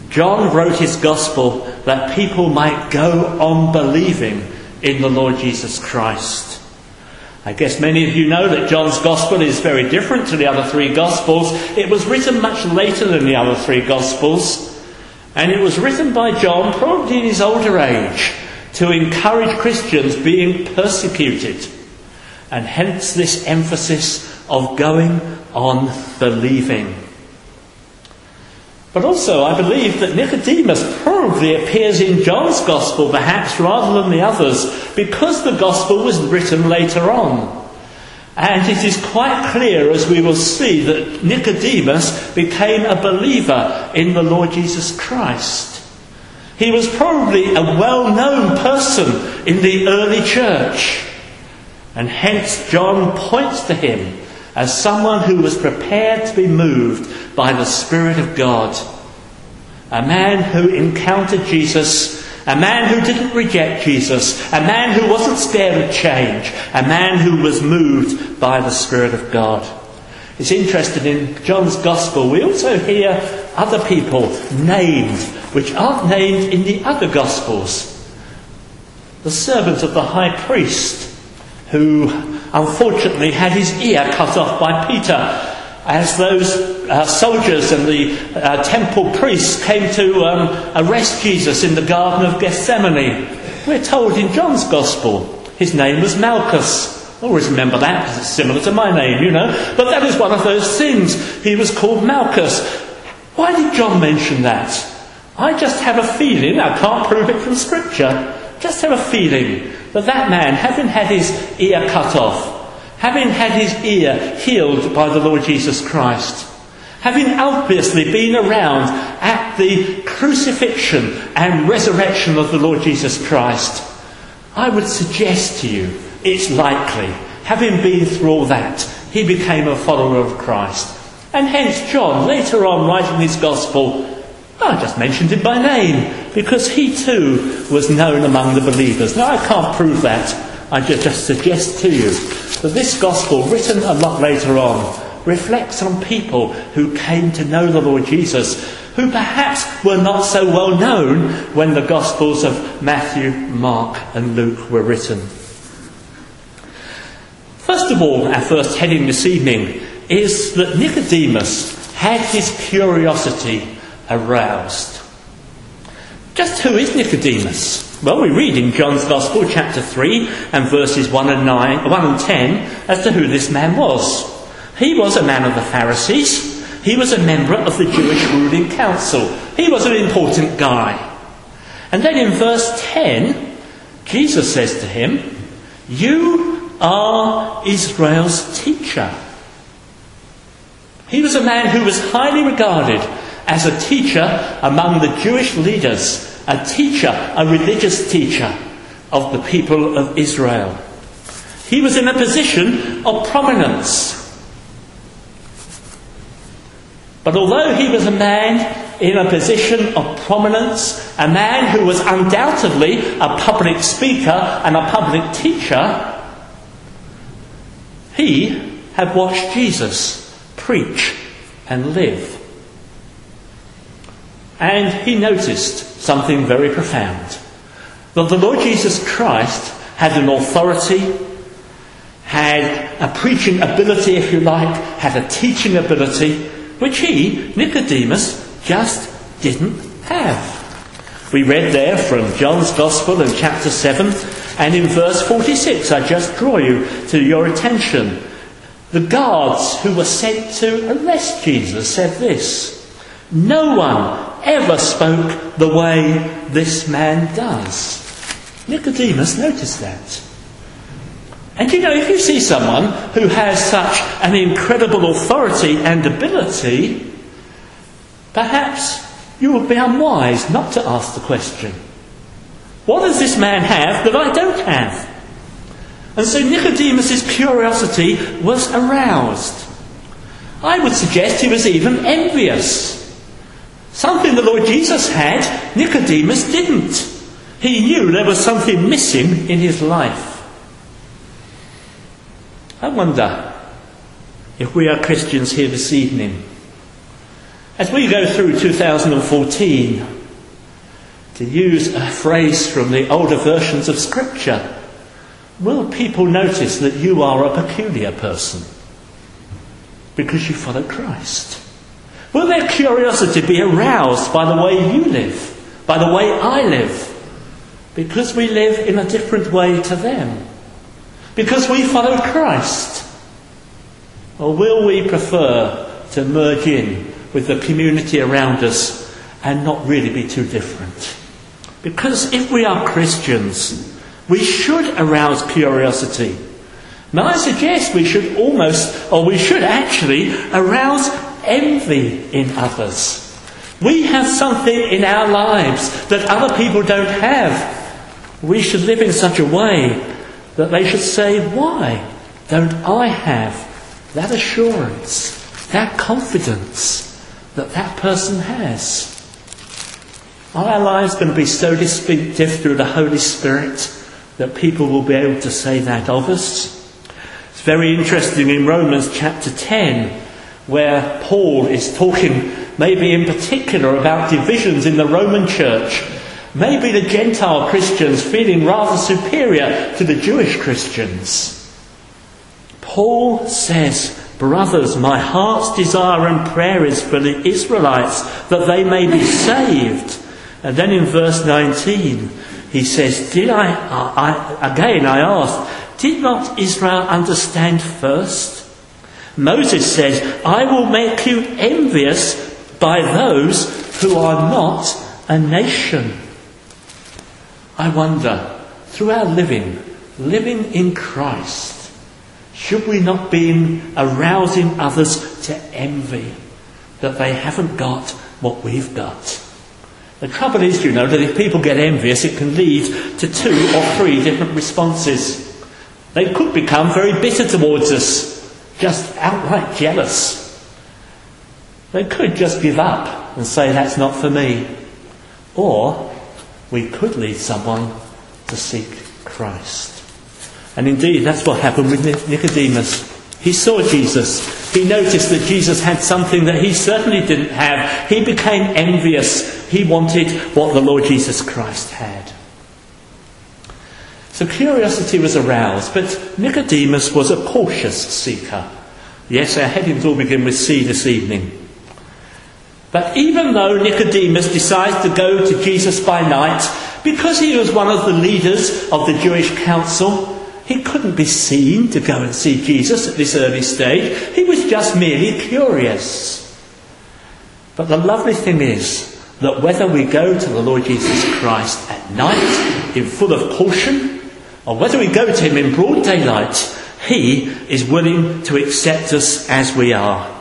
John wrote his gospel that people might go on believing in the Lord Jesus Christ. I guess many of you know that John's gospel is very different to the other three gospels. It was written much later than the other three gospels, and it was written by John probably in his older age to encourage Christians being persecuted, and hence this emphasis of going on believing. But also I believe that Nicodemus probably appears in John's gospel perhaps rather than the others, because the gospel was written later on. And it is quite clear, as we will see, that Nicodemus became a believer in the Lord Jesus Christ. He was probably a well-known person in the early church, and hence John points to him as someone who was prepared to be moved by the Spirit of God. A man who encountered Jesus, a man who didn't reject Jesus, a man who wasn't scared of change, a man who was moved by the Spirit of God. It's interesting, in John's Gospel we also hear other people named, which aren't named in the other Gospels. The servant of the high priest, who unfortunately had his ear cut off by Peter as those soldiers and the temple priests came to arrest Jesus in the Garden of Gethsemane. We're told in John's Gospel his name was Malchus. Always remember that, because it's similar to my name, you know. But that is one of those things. He was called Malchus. Why did John mention that? I just have a feeling, I can't prove it from Scripture, just have a feeling that that man, having had his ear cut off, having had his ear healed by the Lord Jesus Christ, having obviously been around at the crucifixion and resurrection of the Lord Jesus Christ, I would suggest to you it's likely, having been through all that, he became a follower of Christ. And hence John, later on writing his Gospel, I just mentioned him by name, because he too was known among the believers. Now, I can't prove that. I just suggest to you that this Gospel, written a lot later on, reflects on people who came to know the Lord Jesus, who perhaps were not so well known when the Gospels of Matthew, Mark and Luke were written. First of all, our first heading this evening is that Nicodemus had his curiosity aroused. Just who is Nicodemus? Well, we read in John's Gospel, chapter 3 and verses 1 and 10, as to who this man was. He was a man of the Pharisees. He was a member of the Jewish ruling council. He was an important guy. And then in verse 10, Jesus says to him, "You are Israel's teacher." He was a man who was highly regarded as a teacher among the Jewish leaders, a teacher, a religious teacher of the people of Israel. He was in a position of prominence. But although he was a man in a position of prominence, a man who was undoubtedly a public speaker and a public teacher, he had watched Jesus preach and live. And he noticed something very profound. That the Lord Jesus Christ had an authority, had a preaching ability, if you like, had a teaching ability, which he, Nicodemus, just didn't have. We read there from John's Gospel in chapter 7, and in verse 46, I just draw you to your attention. The guards who were sent to arrest Jesus said this, "No one ever spoke the way this man does." Nicodemus noticed that. And you know, if you see someone who has such an incredible authority and ability, perhaps you would be unwise not to ask the question, what does this man have that I don't have? And so Nicodemus's curiosity was aroused. I would suggest he was even envious. Something the Lord Jesus had, Nicodemus didn't. He knew there was something missing in his life. I wonder if we are Christians here this evening, As we go through 2014, to use a phrase from the older versions of Scripture, will people notice that you are a peculiar person because you follow Christ? Will their curiosity be aroused by the way you live, by the way I live, because we live in a different way to them, because we follow Christ? Or will we prefer to merge in with the community around us and not really be too different? Because if we are Christians, we should arouse curiosity. Now I suggest we should actually arouse envy in others. We have something in our lives that other people don't have. We should live in such a way that they should say, why don't I have that assurance, that confidence that that person has? Are our lives going to be so distinctive through the Holy Spirit that people will be able to say that of us? It's very interesting in Romans chapter 10, where Paul is talking maybe in particular about divisions in the Roman church. Maybe the Gentile Christians feeling rather superior to the Jewish Christians. Paul says, brothers, my heart's desire and prayer is for the Israelites, that they may be saved. And then in verse 19, he says, I ask, did not Israel understand first? Moses says, I will make you envious by those who are not a nation. I wonder, through our living in Christ, should we not be arousing others to envy that they haven't got what we've got? The trouble is, that if people get envious, it can lead to 2 or 3 different responses. They could become very bitter towards us, just outright jealous. They could just give up and say, that's not for me. Or we could lead someone to seek Christ. And indeed, that's what happened with Nicodemus. He saw Jesus. He noticed that Jesus had something that he certainly didn't have. He became envious. He wanted what the Lord Jesus Christ had. So curiosity was aroused, but Nicodemus was a cautious seeker. Yes, our headings all begin with C this evening. But even though Nicodemus decides to go to Jesus by night, because he was one of the leaders of the Jewish council, he couldn't be seen to go and see Jesus at this early stage. He was just merely curious. But the lovely thing is that whether we go to the Lord Jesus Christ at night in full of caution, or whether we go to him in broad daylight, he is willing to accept us as we are.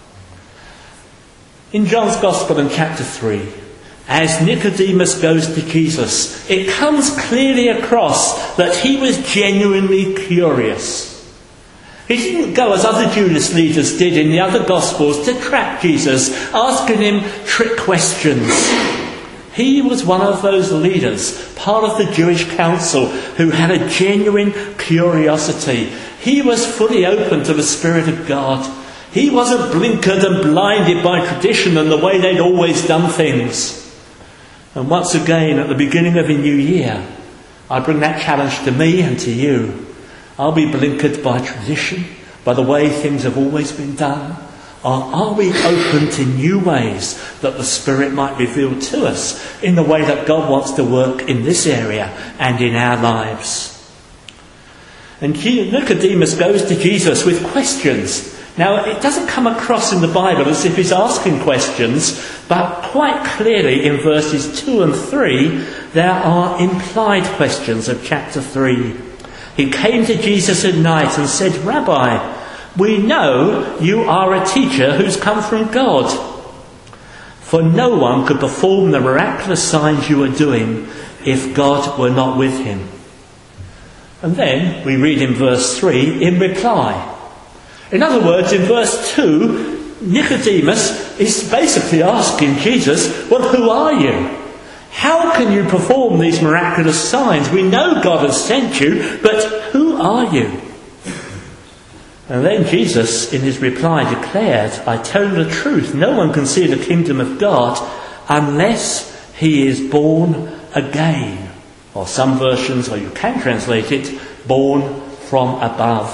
In John's Gospel in chapter 3, as Nicodemus goes to Jesus, it comes clearly across that he was genuinely curious. He didn't go as other Jewish leaders did in the other Gospels to trap Jesus, asking him trick questions. He was one of those leaders, part of the Jewish council, who had a genuine curiosity. He was fully open to the Spirit of God. He wasn't blinkered and blinded by tradition and the way they'd always done things. And once again, at the beginning of a new year, I bring that challenge to me and to you. Are we blinkered by tradition, by the way things have always been done? Or are we open to new ways that the Spirit might reveal to us in the way that God wants to work in this area and in our lives? And Nicodemus goes to Jesus with questions. Now, it doesn't come across in the Bible as if he's asking questions, but quite clearly in verses 2 and 3, there are implied questions of chapter 3. He came to Jesus at night and said, Rabbi, we know you are a teacher who's come from God. For no one could perform the miraculous signs you are doing if God were not with him. And then we read in verse 3, in reply. In other words, in verse 2, Nicodemus is basically asking Jesus, well, who are you? How can you perform these miraculous signs? We know God has sent you, but who are you? And then Jesus, in his reply, declared, I tell you the truth, no one can see the kingdom of God unless he is born again. Or some versions, or you can translate it, born from above.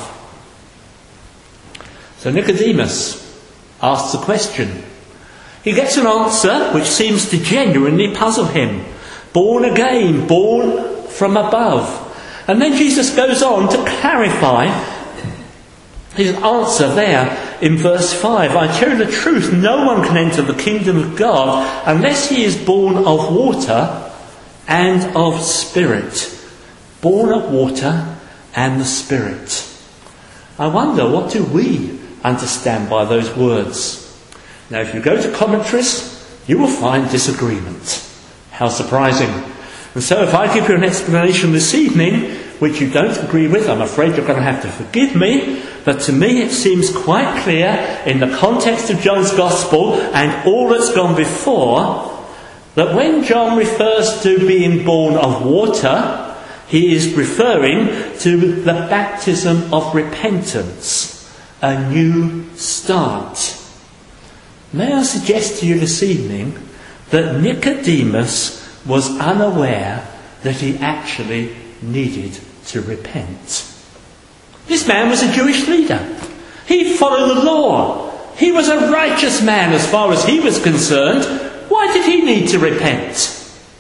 So Nicodemus asks a question. He gets an answer which seems to genuinely puzzle him. Born again, born from above. And then Jesus goes on to clarify his answer there in verse 5. I tell you the truth, no one can enter the kingdom of God unless he is born of water and of Spirit. Born of water and the Spirit. I wonder, what do we understand by those words? Now, if you go to commentaries, you will find disagreement. How surprising. And so if I give you an explanation this evening, which you don't agree with, I'm afraid you're going to have to forgive me, but to me it seems quite clear in the context of John's Gospel and all that's gone before, that when John refers to being born of water, he is referring to the baptism of repentance, a new start. May I suggest to you this evening that Nicodemus was unaware that he actually needed to repent. This man was a Jewish leader. He followed the law. He was a righteous man as far as he was concerned. Why did he need to repent?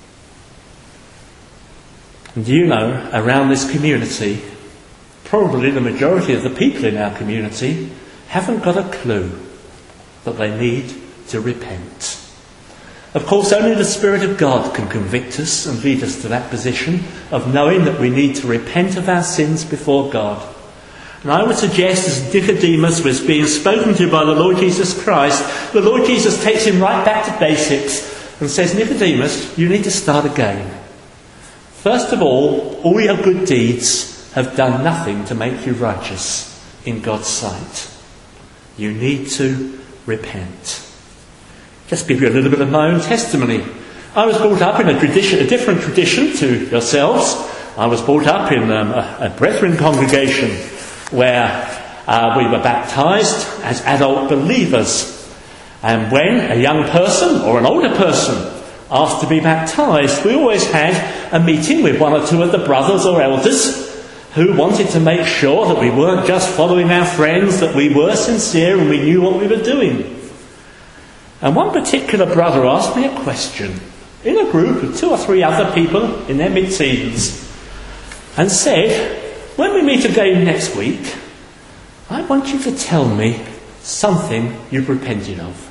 And do you know, around this community, probably the majority of the people in our community haven't got a clue that they need to repent. Of course, only the Spirit of God can convict us and lead us to that position of knowing that we need to repent of our sins before God. And I would suggest, as Nicodemus was being spoken to by the Lord Jesus Christ, the Lord Jesus takes him right back to basics and says, Nicodemus, you need to start again. First of all your good deeds have done nothing to make you righteous in God's sight. You need to repent. Just give you a little bit of my own testimony. I was brought up in a different tradition to yourselves. I was brought up in a Brethren congregation where we were baptised as adult believers. And when a young person or an older person asked to be baptised, we always had a meeting with one or two of the brothers or elders who wanted to make sure that we weren't just following our friends, that we were sincere and we knew what we were doing. And one particular brother asked me a question in a group of 2 or 3 other people in their mid-teens and said, when we meet again next week, I want you to tell me something you've repented of.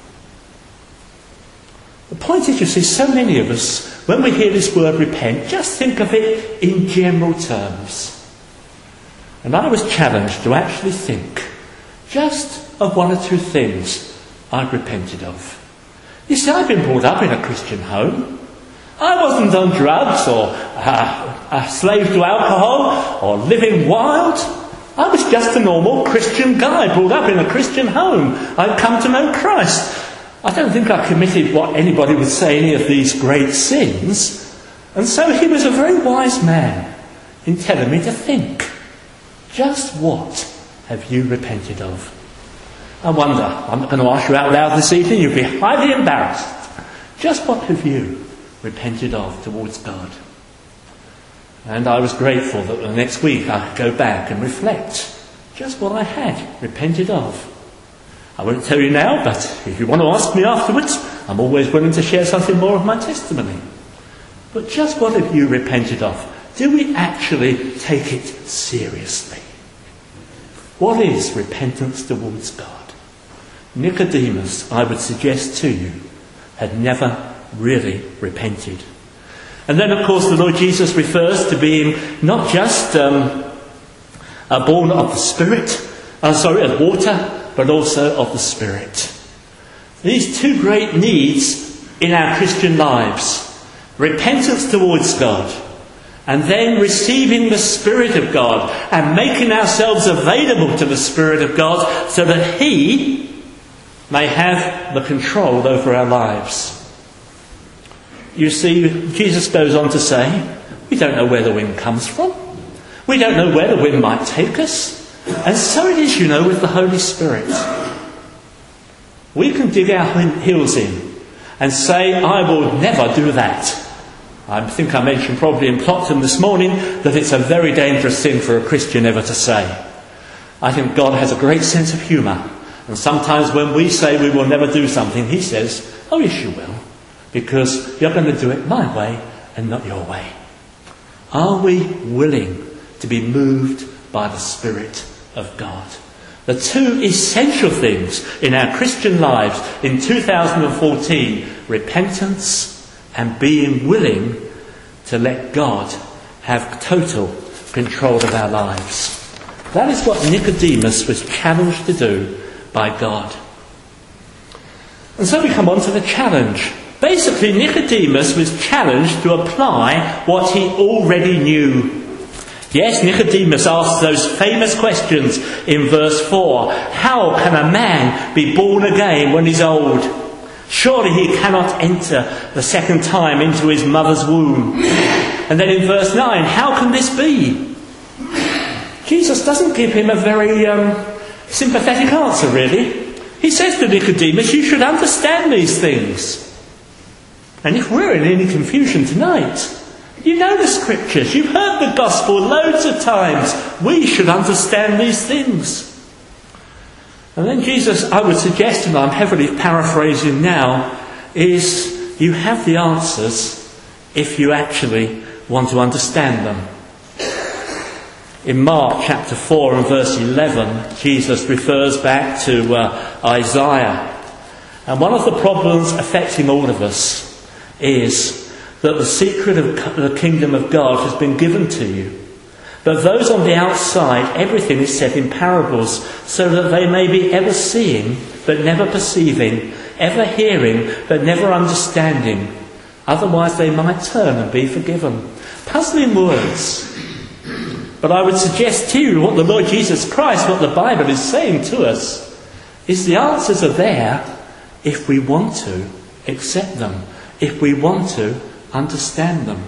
The point is, you see, so many of us, when we hear this word repent, just think of it in general terms. And I was challenged to actually think just of 1 or 2 things I've repented of. You see, I've been brought up in a Christian home. I wasn't on drugs or a slave to alcohol or living wild. I was just a normal Christian guy brought up in a Christian home. I'd come to know Christ. I don't think I committed what anybody would say any of these great sins. And so he was a very wise man in telling me to think. Just what have you repented of? I wonder, I'm not going to ask you out loud this evening, you'll be highly embarrassed. Just what have you repented of towards God? And I was grateful that the next week I could go back and reflect just what I had repented of. I won't tell you now, but if you want to ask me afterwards, I'm always willing to share something more of my testimony. But just what have you repented of? Do we actually take it seriously? What is repentance towards God? Nicodemus, I would suggest to you, had never really repented. And then, of course, the Lord Jesus refers to being not just born of the Spirit, of water, but also of the Spirit. These 2 great needs in our Christian lives. Repentance towards God, and then receiving the Spirit of God and making ourselves available to the Spirit of God so that He may have the control over our lives. You see, Jesus goes on to say, we don't know where the wind comes from. We don't know where the wind might take us. And so it is, with the Holy Spirit. We can dig our heels in and say, I will never do that. I think I mentioned probably in Plockton this morning that it's a very dangerous thing for a Christian ever to say. I think God has a great sense of humour. And sometimes when we say we will never do something, he says, oh yes you will, because you're going to do it my way and not your way. Are we willing to be moved by the Spirit of God? The two essential things in our Christian lives in 2014, repentance and being willing to let God have total control of our lives. That is what Nicodemus was challenged to do by God. And so we come on to the challenge. Basically, Nicodemus was challenged to apply what he already knew. Yes, Nicodemus asked those famous questions in verse 4. How can a man be born again when he's old? Surely he cannot enter the second time into his mother's womb. And then in verse 9, how can this be? Jesus doesn't give him a very sympathetic answer, really. He says to Nicodemus, you should understand these things. And if we're in any confusion tonight, you know the scriptures, you've heard the gospel loads of times. We should understand these things. And then Jesus, I would suggest, and I'm heavily paraphrasing now, is you have the answers if you actually want to understand them. In Mark chapter 4 and verse 11, Jesus refers back to Isaiah. And one of the problems affecting all of us is that the secret of the kingdom of God has been given to you. But those on the outside, everything is said in parables, so that they may be ever seeing, but never perceiving, ever hearing, but never understanding. Otherwise they might turn and be forgiven. Puzzling words. But I would suggest to you what the Lord Jesus Christ, what the Bible is saying to us, is the answers are there if we want to accept them, if we want to understand them.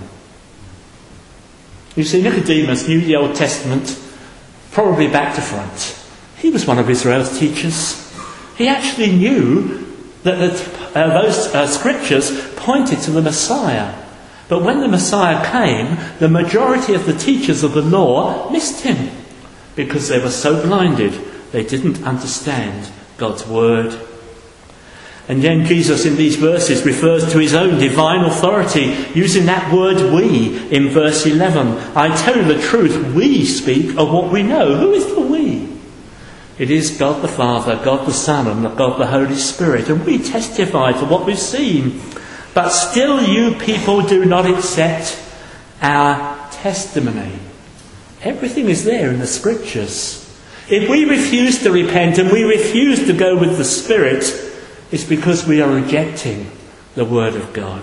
You see, Nicodemus knew the Old Testament probably back to front. He was one of Israel's teachers. He actually knew that those scriptures pointed to the Messiah. But when the Messiah came, the majority of the teachers of the law missed him because they were so blinded they didn't understand God's word. And then Jesus in these verses refers to his own divine authority using that word we in verse 11. I tell you the truth, we speak of what we know. Who is the we? It is God the Father, God the Son and God the Holy Spirit. And we testify to what we've seen. But still you people do not accept our testimony. Everything is there in the scriptures. If we refuse to repent and we refuse to go with the Spirit, it's because we are rejecting the Word of God.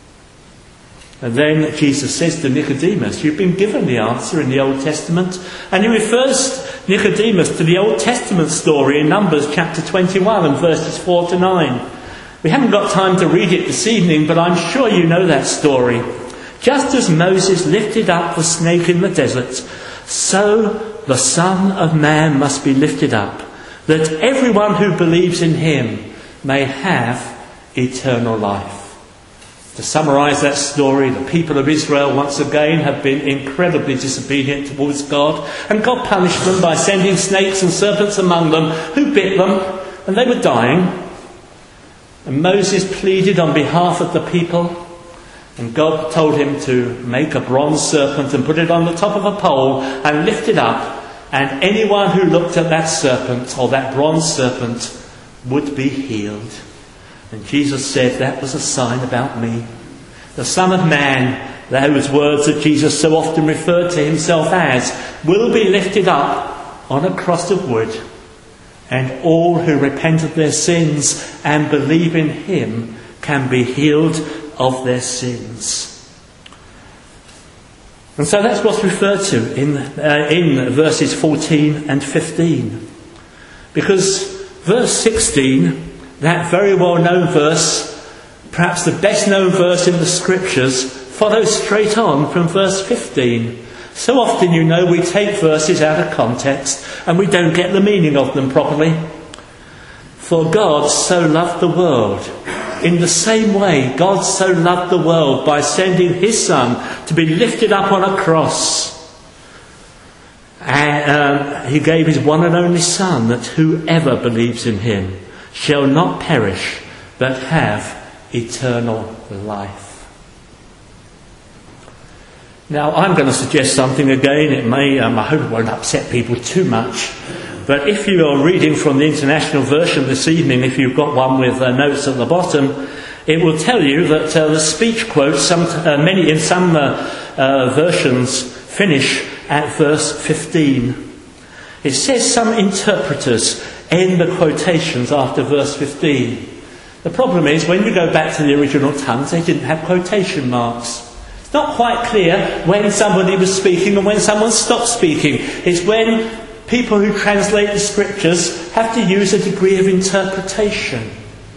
And then Jesus says to Nicodemus, you've been given the answer in the Old Testament. And he refers Nicodemus to the Old Testament story in Numbers chapter 21 and verses 4 to 9. We haven't got time to read it this evening, but I'm sure you know that story. Just as Moses lifted up the snake in the desert, so the Son of Man must be lifted up, that everyone who believes in him may have eternal life. To summarise that story, the people of Israel once again have been incredibly disobedient towards God, and God punished them by sending snakes and serpents among them who bit them, and they were dying. And Moses pleaded on behalf of the people, and God told him to make a bronze serpent and put it on the top of a pole and lift it up, and anyone who looked at that serpent or that bronze serpent would be healed. And Jesus said that was a sign about me. The Son of Man, those words that Jesus so often referred to himself as, will be lifted up on a cross of wood, and all who repent of their sins and believe in him can be healed of their sins. And so that's what's referred to in verses 14 and 15. Because verse 16, that very well-known verse, perhaps the best-known verse in the Scriptures, follows straight on from verse 15. So often, we take verses out of context and we don't get the meaning of them properly. For God so loved the world. In the same way, God so loved the world by sending his Son to be lifted up on a cross. And he gave his one and only Son, that whoever believes in him shall not perish but have eternal life. Now, I'm going to suggest something again. It may, I hope it won't upset people too much. But if you are reading from the International Version this evening, if you've got one with notes at the bottom, it will tell you that the speech quotes, many in some versions, finish at verse 15. It says some interpreters end the quotations after verse 15. The problem is, when you go back to the original tongues, they didn't have quotation marks. It's not quite clear when somebody was speaking and when someone stopped speaking. It's when people who translate the scriptures have to use a degree of interpretation.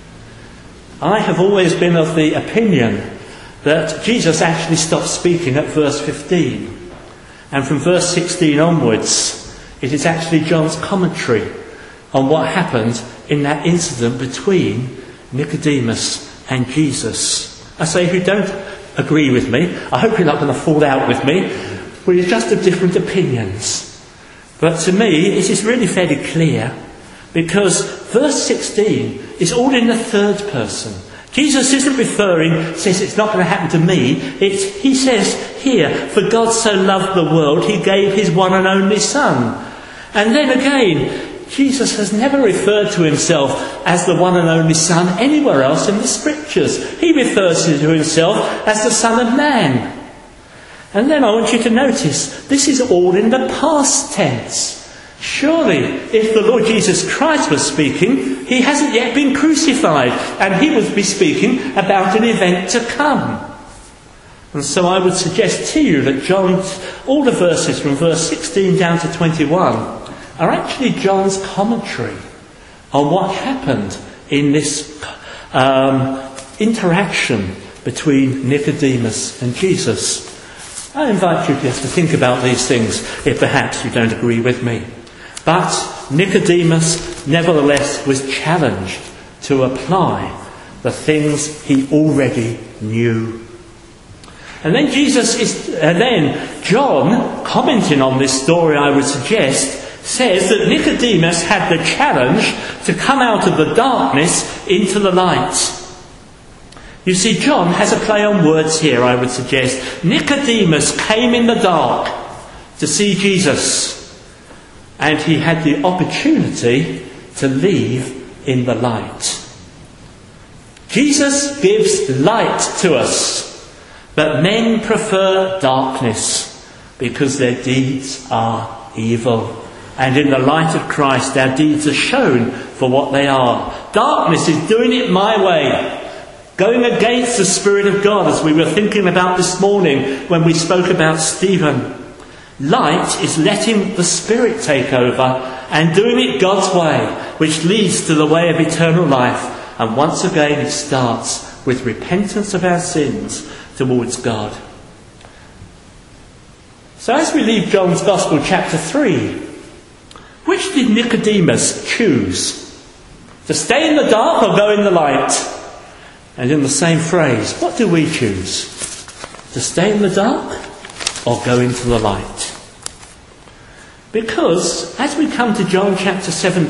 I have always been of the opinion that Jesus actually stopped speaking at verse 15. And from verse 16 onwards, it is actually John's commentary on what happened in that incident between Nicodemus and Jesus. I say, if you don't agree with me, I hope you're not going to fall out with me. We're just of different opinions. But to me, it is really fairly clear, because verse 16 is all in the third person. Jesus isn't says it's not going to happen to me. He says here, for God so loved the world, he gave his one and only Son. And then again, Jesus has never referred to himself as the one and only Son anywhere else in the scriptures. He refers to himself as the Son of Man. And then I want you to notice, this is all in the past tense. Surely, if the Lord Jesus Christ was speaking, he hasn't yet been crucified, and he would be speaking about an event to come. And so I would suggest to you that all the verses from verse 16 down to 21 are actually John's commentary on what happened in this interaction between Nicodemus and Jesus. I invite you just to think about these things if perhaps you don't agree with me. But Nicodemus nevertheless was challenged to apply the things he already knew. And then John, commenting on this story, I would suggest, says that Nicodemus had the challenge to come out of the darkness into the light. You see, John has a play on words here, I would suggest. Nicodemus came in the dark to see Jesus, and he had the opportunity to leave in the light. Jesus gives light to us, but men prefer darkness because their deeds are evil. And in the light of Christ, our deeds are shown for what they are. Darkness is doing it my way, going against the Spirit of God, as we were thinking about this morning when we spoke about Stephen. Light is letting the Spirit take over and doing it God's way, which leads to the way of eternal life. And once again, it starts with repentance of our sins towards God. So as we leave John's Gospel, chapter 3, which did Nicodemus choose? To stay in the dark or go in the light? And in the same phrase, what do we choose? To stay in the dark or go into the light? Because as we come to John chapter 7,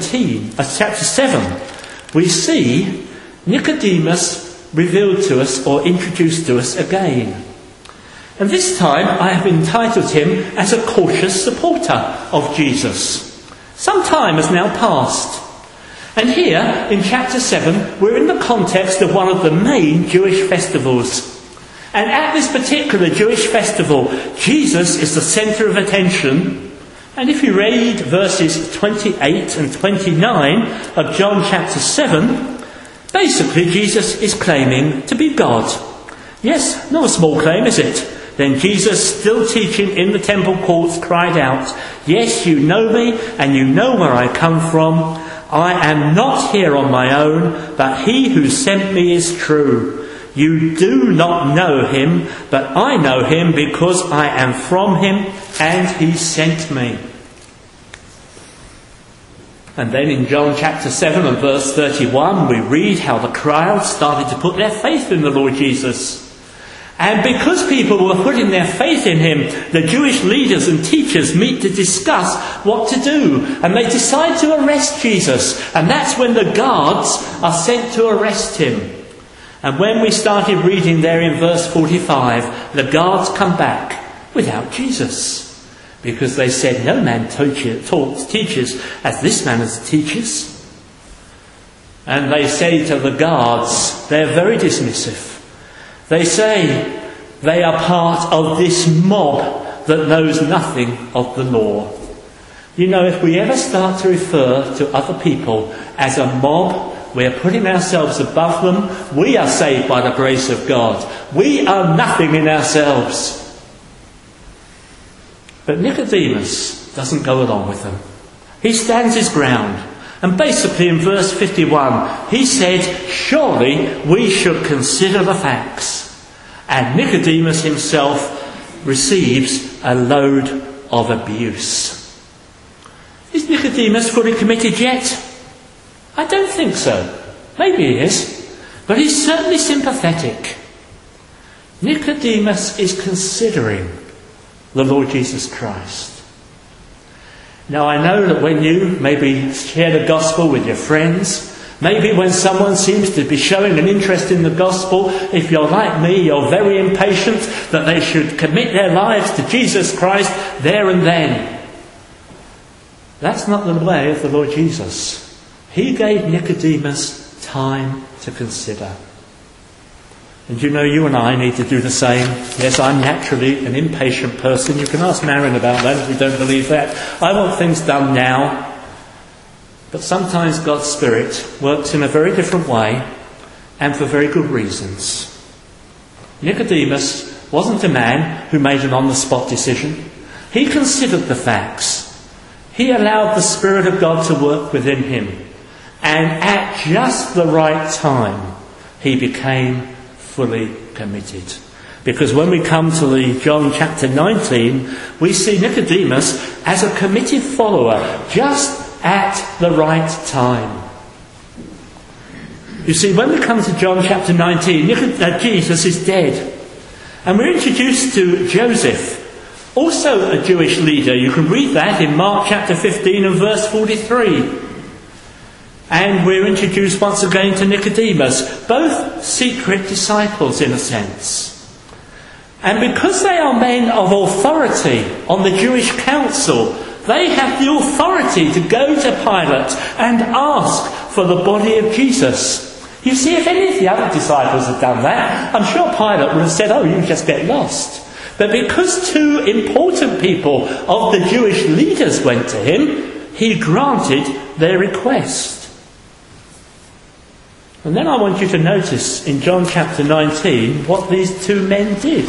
we see Nicodemus revealed to us or introduced to us again. And this time I have entitled him as a cautious supporter of Jesus. Some time has now passed. And here, in chapter 7, we're in the context of one of the main Jewish festivals. And at this particular Jewish festival, Jesus is the centre of attention. And if you read verses 28 and 29 of John chapter 7, basically Jesus is claiming to be God. Yes, not a small claim, is it? Then Jesus, still teaching in the temple courts, cried out, "Yes, you know me, and you know where I come from. I am not here on my own, but he who sent me is true. You do not know him, but I know him because I am from him and he sent me. And then in John chapter 7 and verse 31, we read how the crowd started to put their faith in the Lord Jesus. And because people were putting their faith in him, the Jewish leaders and teachers meet to discuss what to do. And they decide to arrest Jesus. And that's when the guards are sent to arrest him. And when we started reading there in verse 45, the guards come back without Jesus. Because they said, no man teaches as this man teaches. And they say to the guards, they're very dismissive. They say they are part of this mob that knows nothing of the law. You know, if we ever start to refer to other people as a mob, we are putting ourselves above them. We are saved by the grace of God. We are nothing in ourselves. But Nicodemus doesn't go along with them. He stands his ground. And basically in verse 51, he said, surely we should consider the facts. And Nicodemus himself receives a load of abuse. Is Nicodemus fully committed yet? I don't think so. Maybe he is. But he's certainly sympathetic. Nicodemus is considering the Lord Jesus Christ. Now I know that when you maybe share the gospel with your friends, maybe when someone seems to be showing an interest in the gospel, if you're like me, you're very impatient that they should commit their lives to Jesus Christ there and then. That's not the way of the Lord Jesus. He gave Nicodemus time to consider. And you know, you and I need to do the same. Yes, I'm naturally an impatient person. You can ask Marion about that if you don't believe that. I want things done now. But sometimes God's Spirit works in a very different way and for very good reasons. Nicodemus wasn't a man who made an on-the-spot decision. He considered the facts. He allowed the Spirit of God to work within him. And at just the right time, he became fully committed. Because when we come to the John chapter 19, we see Nicodemus as a committed follower just at the right time. You see, when we come to John chapter 19, Jesus is dead. And we're introduced to Joseph, also a Jewish leader. You can read that in Mark chapter 15 and verse 43. And we're introduced once again to Nicodemus, both secret disciples in a sense. And because they are men of authority on the Jewish council, they have the authority to go to Pilate and ask for the body of Jesus. You see, if any of the other disciples had done that, I'm sure Pilate would have said, oh, you just get lost. But because two important people of the Jewish leaders went to him, he granted their request. And then I want you to notice in John chapter 19 what these two men did.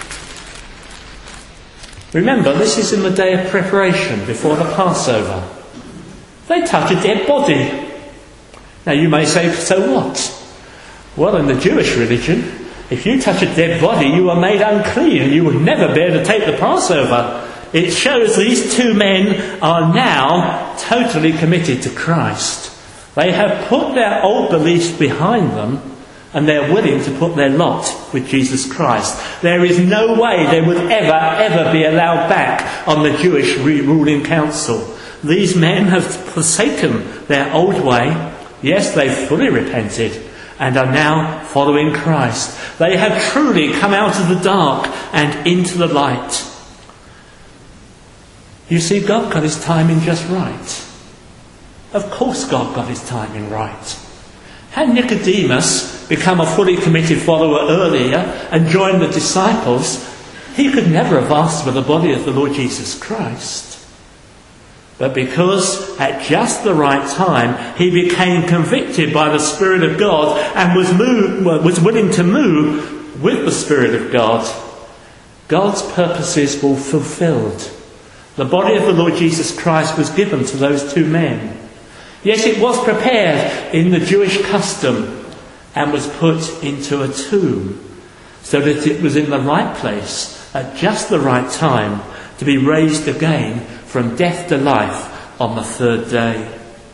Remember, this is in the day of preparation before the Passover. They touch a dead body. Now you may say, so what? Well, in the Jewish religion, if you touch a dead body, you are made unclean and you would never be able to take the Passover. It shows these two men are now totally committed to Christ. They have put their old beliefs behind them and they're willing to put their lot with Jesus Christ. There is no way they would ever be allowed back on the Jewish ruling council. These men have forsaken their old way. Yes, they've fully repented and are now following Christ. They have truly come out of the dark and into the light. You see, God got his timing just right. Of course God got his timing right. Had Nicodemus become a fully committed follower earlier and joined the disciples, he could never have asked for the body of the Lord Jesus Christ. But because at just the right time he became convicted by the Spirit of God and was willing to move with the Spirit of God, God's purposes were fulfilled. The body of the Lord Jesus Christ was given to those two men. Yes, it was prepared in the Jewish custom and was put into a tomb so that it was in the right place at just the right time to be raised again from death to life on the third day.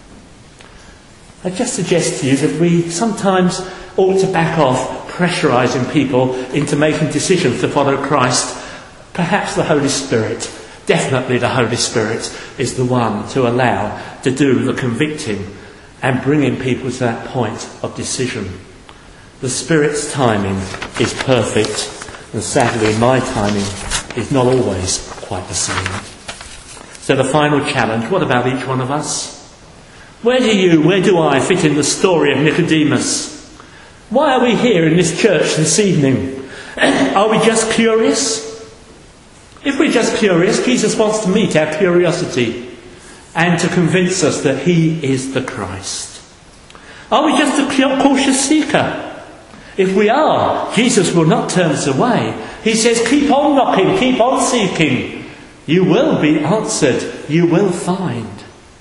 I just suggest to you that we sometimes ought to back off pressurising people into making decisions to follow Christ. Perhaps the Holy Spirit, definitely the Holy Spirit, is the one to allow to do the convicting and bringing people to that point of decision. The Spirit's timing is perfect, and sadly my timing is not always quite the same. So the final challenge, what about each one of us? Where do I fit in the story of Nicodemus? Why are we here in this church this evening? Are we just curious? If we're just curious, Jesus wants to meet our curiosity and to convince us that he is the Christ. Are we just a cautious seeker? If we are, Jesus will not turn us away. He says, keep on knocking, keep on seeking. You will be answered, you will find.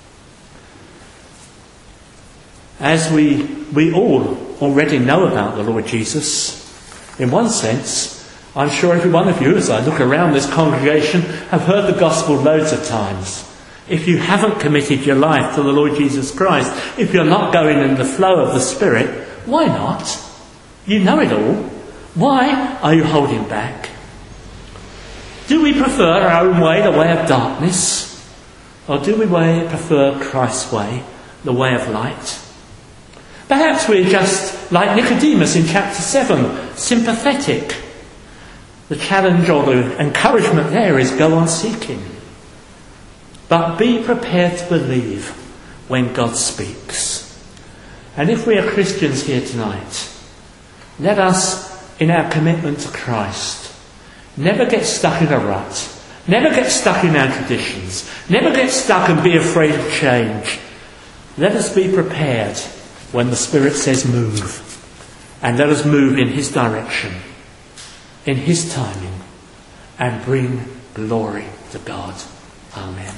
As we all already know about the Lord Jesus, in one sense, I'm sure every one of you, as I look around this congregation, have heard the gospel loads of times. If you haven't committed your life to the Lord Jesus Christ, if you're not going in the flow of the Spirit, why not? You know it all. Why are you holding back? Do we prefer our own way, the way of darkness? Or do we prefer Christ's way, the way of light? Perhaps we're just like Nicodemus in chapter 7, sympathetic. The challenge or the encouragement there is go on seeking. But be prepared to believe when God speaks. And if we are Christians here tonight, let us, in our commitment to Christ, never get stuck in a rut. Never get stuck in our traditions. Never get stuck and be afraid of change. Let us be prepared when the Spirit says move. And let us move in his direction, in his timing, and bring glory to God. Amen.